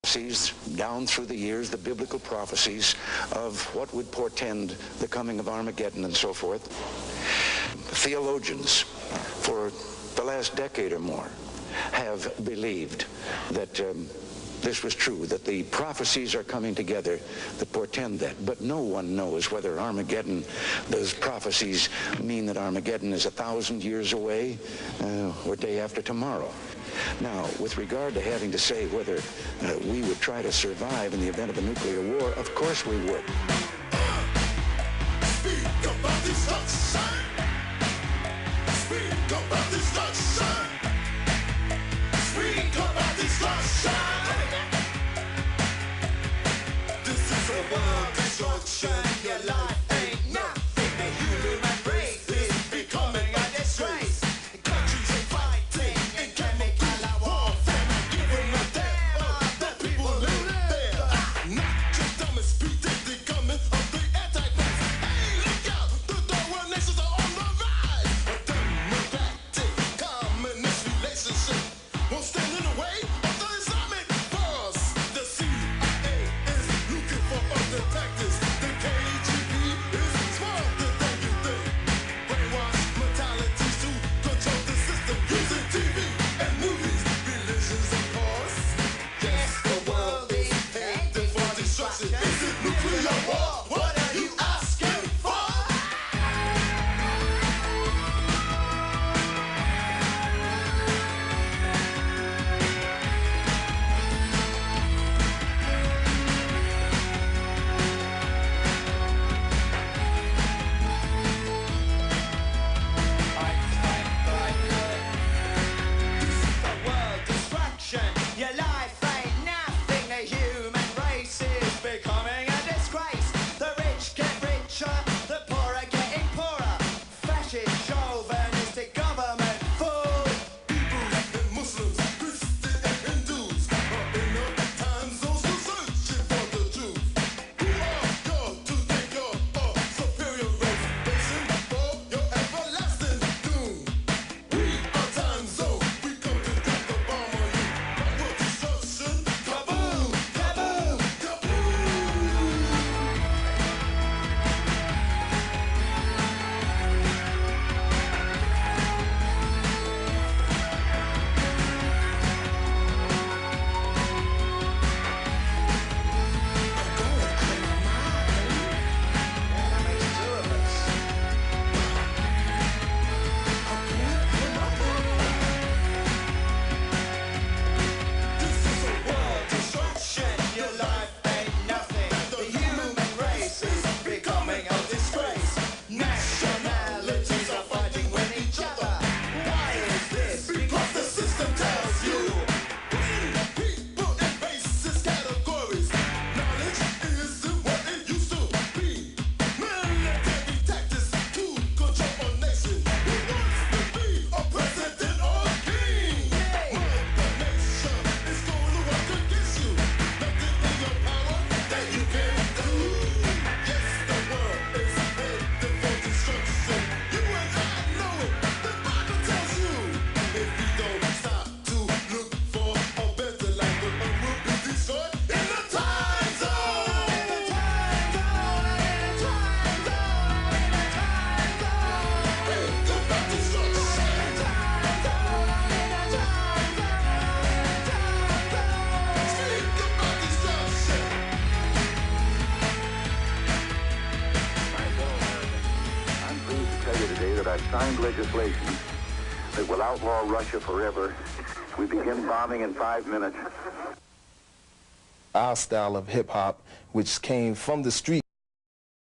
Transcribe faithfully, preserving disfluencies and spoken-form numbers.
prophecies down through the years, the biblical prophecies of what would portend the coming of Armageddon and so forth. Theologians for the last decade or more have believed that um, this was true, that the prophecies are coming together that portend that. But no one knows whether Armageddon, those prophecies mean that Armageddon is a thousand years away uh, or day after tomorrow. Now, with regard to having to say whether uh, we would try to survive in the event of a nuclear war, of course we would. Speak about destruction. Speak about destruction. Speak about destruction. This is a world destruction. Your life ain't nothing. The human race is becoming a disgrace. Countries are fighting in chemical warfare, giving a damn of the people who live there. Not just dumb as speed, they coming of the Antichrist. Hey, look out! The third nations are on the rise. A democratic communist relationship won't stand in the way of the Islamic force. The C I A is looking for other tactics. The K G B is smarter than you think. Brainwash mentalities to control the system using T V and movies, religions of course. Yes, the world is headed for destruction. Is it nuclear war? What are you asking for? World destruction. Your life ain't nothing. The human race is becoming a disgrace. The rich get richer, the poor are getting poorer. Fascist, chauvinistic government fool. Hebrews and Muslims, Christians and Hindus are in the time zones to searching for the truth. Who are you to think you're a superior race? Facing for your everlasting doom. We are time zone. We come to drop the bomb on you. World destruction. Kaboom! Kaboom! Kaboom! This is a world destruction. Your life ain't nothing. The human race is becoming a disgrace. Nationalities are fighting with each other. Why is this? Because the system tells you. Putting people in racist categories. Knowledge isn't what it used to be. Military tactics to control a nation. Who wants to be a president or a king? Mother nation is going to work against you. Nothing in your power that you can do. Yes, the world is headed for destruction. You and I know it. The Bible tells you. If we don't stop to look for a better life, the earth will be destroyed in the time zone. In the time zone. In the time zone. In the time zone. Think about destruction. In the time zone. In the time zone. Speak about destruction. My fellow Americans, I'm pleased to tell you today that I've signed legislation that will outlaw Russia forever. We begin bombing in five minutes. Our style of hip-hop, which came from the street.